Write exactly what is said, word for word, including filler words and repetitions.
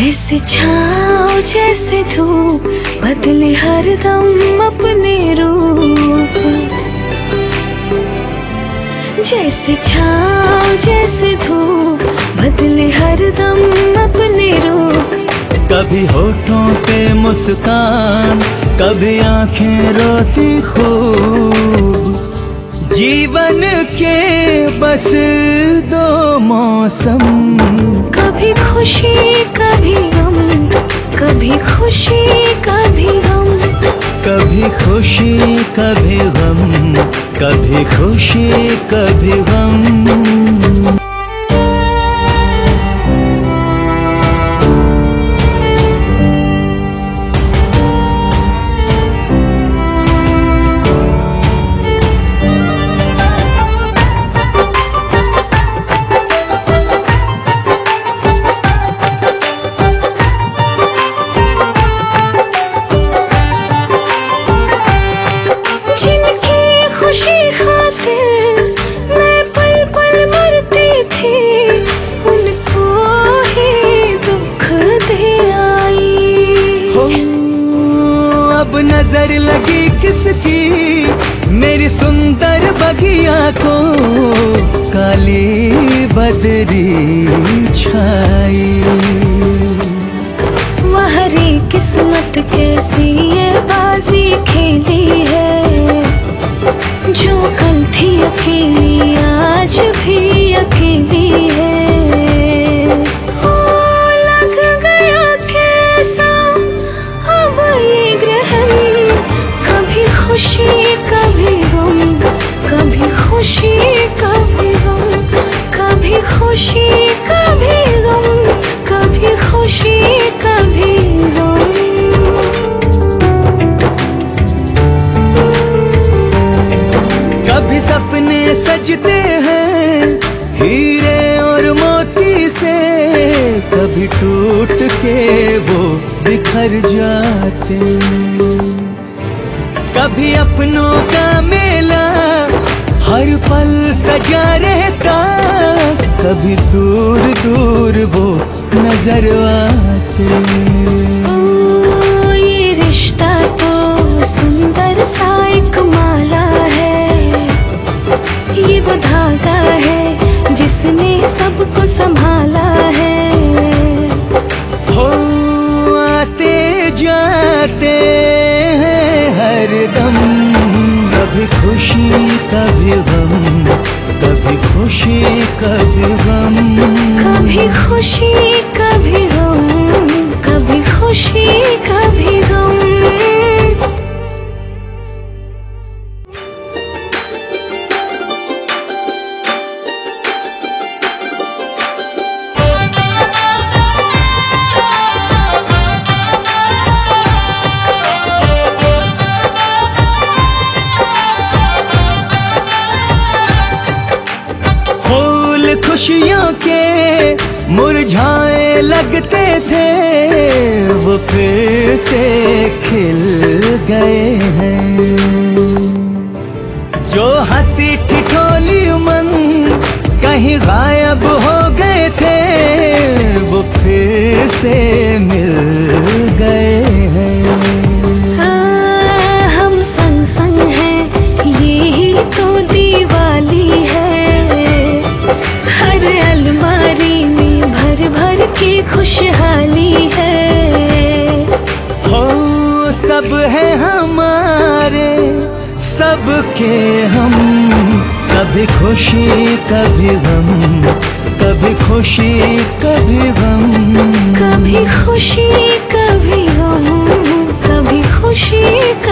जैसे छाँव जैसे धूप बदले हरदम अपने रूप, जैसे छाँव जैसे धूप बदले हरदम अपने रूप। कभी होठों पे मुस्कान, कभी आंखें रोती खूब। जीवन के बस दो मौसम, कभी खुशी कभी गम, कभी खुशी कभी गम, कभी खुशी कभी गम, कभी खुशी कभी गम। नजर लगी किसकी मेरी सुंदर बगिया को, काली बदरी छाई। वहरी किस्मत कैसी ये बाजी खेली है, जो कल थी अकेली आज भी अकेली है। ओ लग गया कैसा अब ये ग्रहण, कभी खुशी कभी गम, कभी खुशी कभी गम, कभी खुशी कभी गम, कभी खुशी कभी गम। कभी सपने सजते हैं हीरे और मोती से, कभी टूट के वो बिखर जाते। कभी अपनों का मेला हर पल सजा रहता, कभी दूर दूर वो नजर आते। ओ ये रिश्ता तो सुंदर सा एक माला है, ये वो धागा है जिसने सबको संभाला है। हो आते जाते हरदम, कभी खुशी कभी गम, कभी खुशी कभी गम, कभी खुशी कभी गम, कभी खुशी कभी गम। खुशियों के मुरझाए लगते थे, वो फिर से खिल गए हैं। जो हंसी ठिठोली मन कहीं गायब हो गए थे, वो फिर से मिल गए हैं। हाँ, हम संग संग हैं, यही तो दिवाली है। हर अलमारी में भर भर के खुशहाली है। हो सब है हमारे, सबके हम, कभी खुशी कभी गम, कभी खुशी कभी गम, कभी खुशी कभी गम, कभी खुशी कभी